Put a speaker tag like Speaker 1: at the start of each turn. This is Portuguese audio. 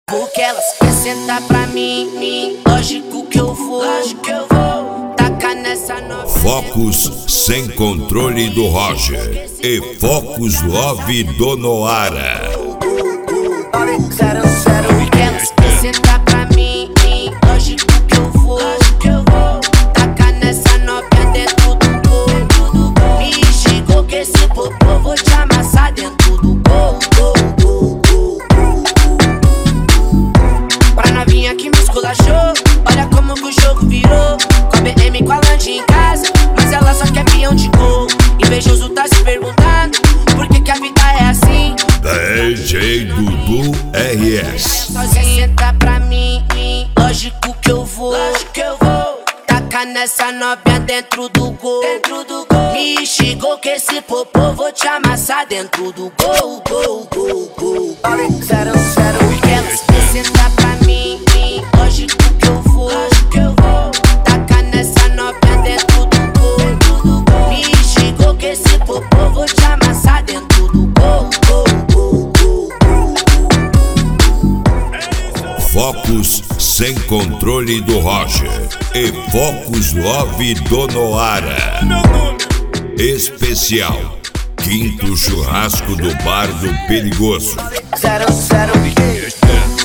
Speaker 1: Porque elas querem sentar pra mim, lógico que eu vou tacar nessa nova.
Speaker 2: Focus Sem Controle do Roger e Focus Love do Noara.
Speaker 1: Porque elas querem sentar pra mim, lógico que eu vou tacar nessa novinha dentro do gol. Me xingou que esse popô vou te amassar dentro do gol. Pra novinha que me esculachou, olha como que o jogo virou. Com a BM com a lanche em casa, mas ela só quer peão de gol. Invejoso tá se perguntando por que a vida é assim.
Speaker 2: DJ Dudu RS.
Speaker 1: Sozinha senta pra mim, lógico que eu vou tacar nessa novinha dentro do gol. Me xingou que esse popô vou te amassar dentro do gol. Porque elas querem sentar pra mim, lógico que eu vou tacar nessa novinha dentro do gol. Me xingou que esse popô vou te amassar dentro do gol.
Speaker 2: Focus Sem Controle do Roger e Focus Love do Noara. Especial Quinto Churrasco do Bar do Perigoso.
Speaker 1: 00